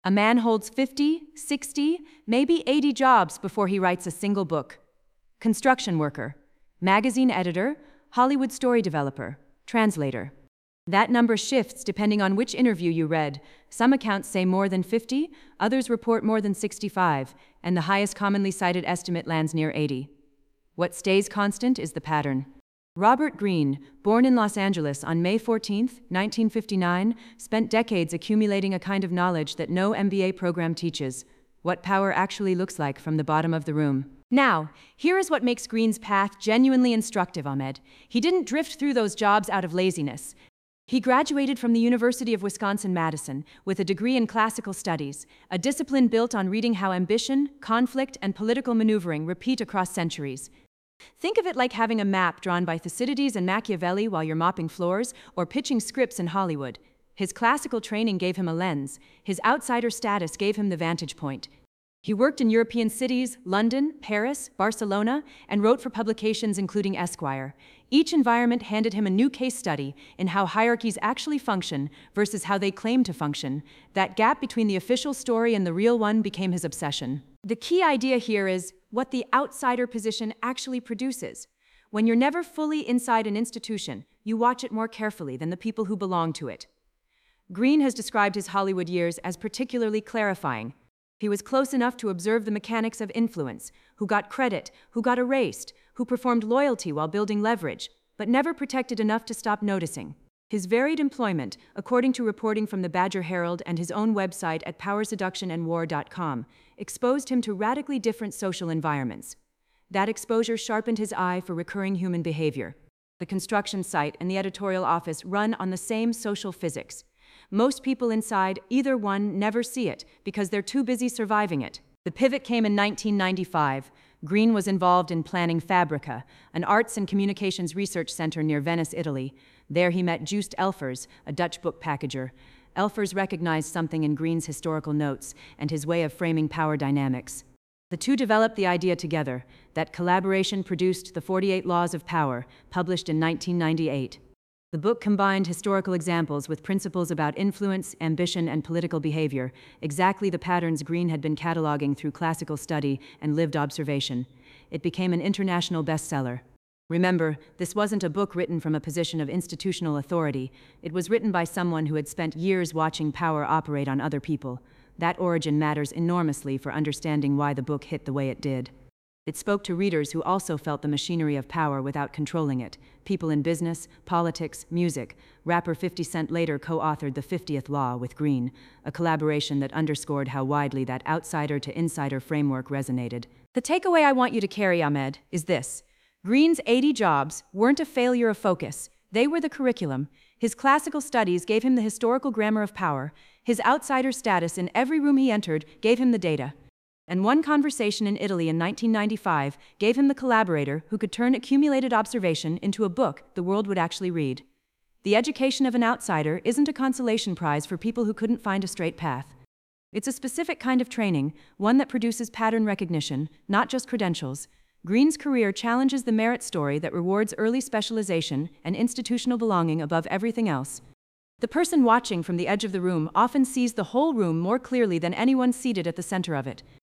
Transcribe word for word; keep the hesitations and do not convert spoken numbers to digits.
A man holds fifty, sixty, maybe eighty jobs before he writes a single book. Construction worker, magazine editor, Hollywood story developer, translator. That number shifts depending on which interview you read. Some accounts say more than fifty, others report more than sixty-five, and the highest commonly cited estimate lands near eighty. What stays constant is the pattern. Robert Greene, born in Los Angeles on May fourteenth, nineteen fifty-nine, spent decades accumulating a kind of knowledge that no M B A program teaches: what power actually looks like from the bottom of the room. Now, here is what makes Greene's path genuinely instructive, Ahmed. He didn't drift through those jobs out of laziness. He graduated from the University of Wisconsin-Madison with a degree in classical studies, a discipline built on reading how ambition, conflict, and political maneuvering repeat across centuries. Think of it like having a map drawn by Thucydides and Machiavelli while you're mopping floors or pitching scripts in Hollywood. His classical training gave him a lens. His outsider status gave him the vantage point. He worked in European cities, London, Paris, Barcelona, and wrote for publications including Esquire. Each environment handed him a new case study in how hierarchies actually function versus how they claim to function. That gap between the official story and the real one became his obsession. The key idea here is what the outsider position actually produces. When you're never fully inside an institution, you watch it more carefully than the people who belong to it. Greene has described his Hollywood years as particularly clarifying. He was close enough to observe the mechanics of influence, who got credit, who got erased, who performed loyalty while building leverage, but never protected enough to stop noticing. His varied employment, according to reporting from the Badger Herald and his own website at power seduction and war dot com, exposed him to radically different social environments. That exposure sharpened his eye for recurring human behavior. The construction site and the editorial office run on the same social physics. Most people inside either one never see it because they're too busy surviving it. The pivot came in nineteen ninety-five. Greene was involved in planning Fabrica, an arts and communications research center near Venice, Italy. There he met Joost Elfers, a Dutch book packager. Elfers recognized something in Greene's historical notes and his way of framing power dynamics. The two developed the idea together. That collaboration produced The forty-eight Laws of Power, published in nineteen ninety-eight. The book combined historical examples with principles about influence, ambition, and political behavior, exactly the patterns Greene had been cataloging through classical study and lived observation. It became an international bestseller. Remember, this wasn't a book written from a position of institutional authority. It was written by someone who had spent years watching power operate on other people. That origin matters enormously for understanding why the book hit the way it did. It spoke to readers who also felt the machinery of power without controlling it. People in business, politics, music. Rapper fifty Cent later co-authored The fiftieth Law with Greene, a collaboration that underscored how widely that outsider-to-insider framework resonated. The takeaway I want you to carry, Ahmed, is this. Greene's eighty jobs weren't a failure of focus. They were the curriculum. His classical studies gave him the historical grammar of power. His outsider status in every room he entered gave him the data. And one conversation in Italy in nineteen ninety-five gave him the collaborator who could turn accumulated observation into a book the world would actually read. The education of an outsider isn't a consolation prize for people who couldn't find a straight path. It's a specific kind of training, one that produces pattern recognition, not just credentials. Greene's career challenges the merit story that rewards early specialization and institutional belonging above everything else. The person watching from the edge of the room often sees the whole room more clearly than anyone seated at the center of it.